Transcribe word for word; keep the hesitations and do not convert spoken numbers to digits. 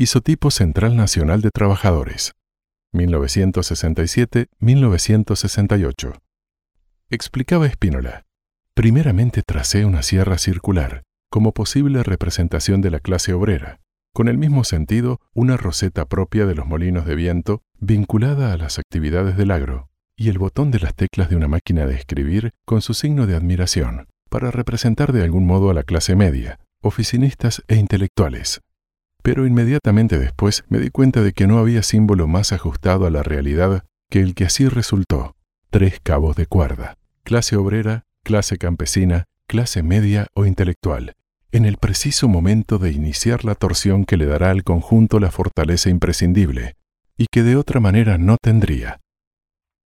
Isotipo Central Nacional de Trabajadores, mil novecientos sesenta y siete a mil novecientos sesenta y ocho. Explicaba Spínola: primeramente tracé una sierra circular, como posible representación de la clase obrera, con el mismo sentido una roseta propia de los molinos de viento vinculada a las actividades del agro, y el botón de las teclas de una máquina de escribir con su signo de admiración, para representar de algún modo a la clase media, oficinistas e intelectuales. Pero inmediatamente después me di cuenta de que no había símbolo más ajustado a la realidad que el que así resultó: tres cabos de cuerda, clase obrera, clase campesina, clase media o intelectual, en el preciso momento de iniciar la torsión que le dará al conjunto la fortaleza imprescindible, y que de otra manera no tendría.